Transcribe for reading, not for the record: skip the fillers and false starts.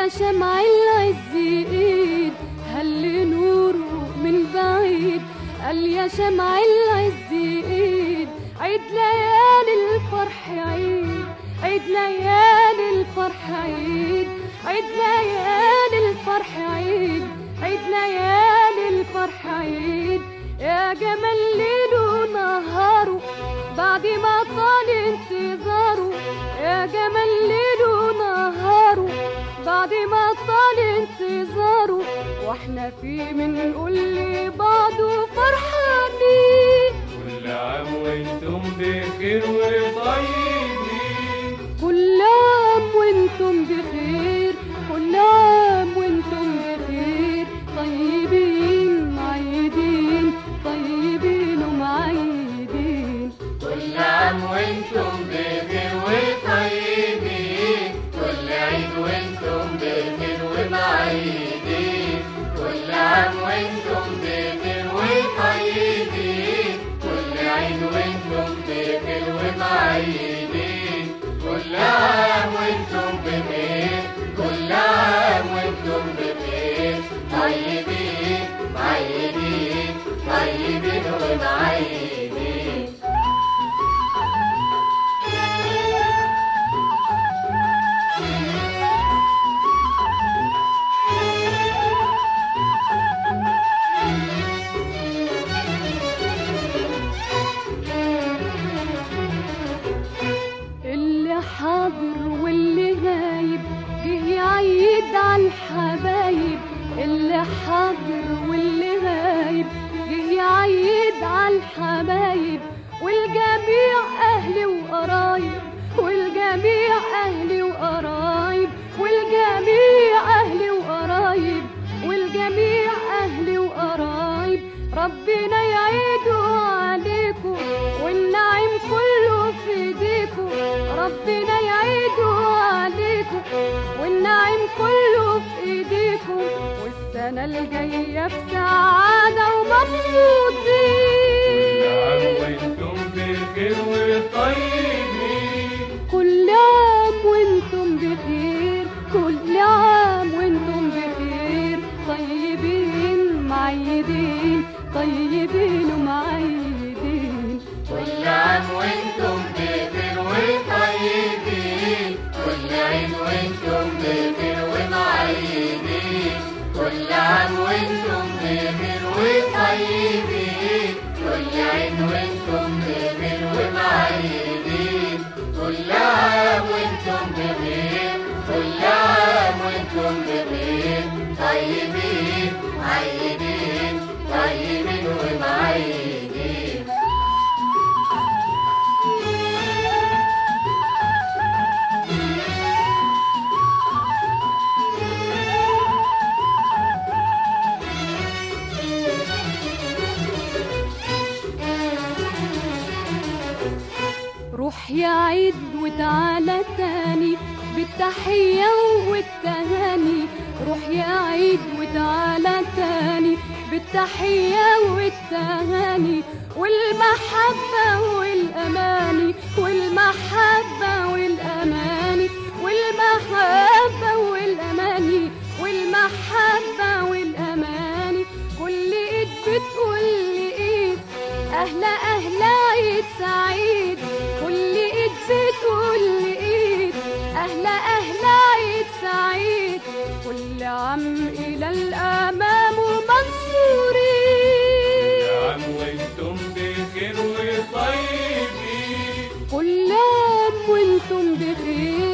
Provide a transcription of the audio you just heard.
يا شمع العز ايد هل نوره من بعيد. قال يا شمع العز ايد عيد ليالي الفرح عيد، عيد ليالي الفرح عيد، عيد ليالي الفرح عيد، عيد ليالي الفرح عيد. يا جمال ليله نهاره بعد ما طال انتظاره، يا جمال ليله نهاره بعد ما طال انتظاره. واحنا فيه بنقول لبعض فرحانين. كل عام وانتم بخير وطيبين، كل عام وانتم بخير، كل عام وانتم بخير. طيبين معيدين، طيبين ومعيدين. كل عام وانتم بخير وطيبين، كل عيد وانتم بخير ومعيدين. كل عام وانتم بخير وطيبين، كل عيد وانتم بخير ومعيدين. كل عام وانتم بخير، كل عام وانتم بخير. طيبين معيدين، طيبين ومعيدين. حاضر واللي غايب جه يعيد عالحبايب. اللي حاضر واللي غايب جه يعيد عالحبايب. والجميع أهلي وقرايب، والجميع أهلي وقرايب، والجميع أهلي وقرايب، والجميع أهلي وقرايب. ربنا يعيدوا عليكم والنعيم كله في ايديكم. ربنا يعيدوا عليكم والنعيم كله في ايديكم. والسنة الجاية بسعادة ومبسوطين. كل عام وانتم بخير وطيبين، كل عام وانتم بخير، كل عام وانتم بخير. طيبين معيدين، طيبين ومعيدين. كل عام وانتم بخير وطيبين، كل عيد وانتم بخير ومعيدين. كل عام وانتم بخير وطيبين، كل عيد وانتم بخير ومعيدين. كل عام وانتم بخير، كل عام وانتم بخير. طيبين معيدين، طيبين ومعيدين. روح يا عيد وتعالى تاني بالتحية والتهاني. روح يا عيد وتعالى تاني بالتحية والتهاني. والمحبة والأماني، والمحبة والأماني، والمحبة والأماني، والمحبة والأماني. كل إيد بتقول لإيد أهلا أهلا عيد سعيد. كل إيد بتقول لإيد أهلا أهلا عيد سعيد. كل عام إلى الأمام منصورين. كل عام وانتم بخير وطيبين، كل عام وانتم بخير،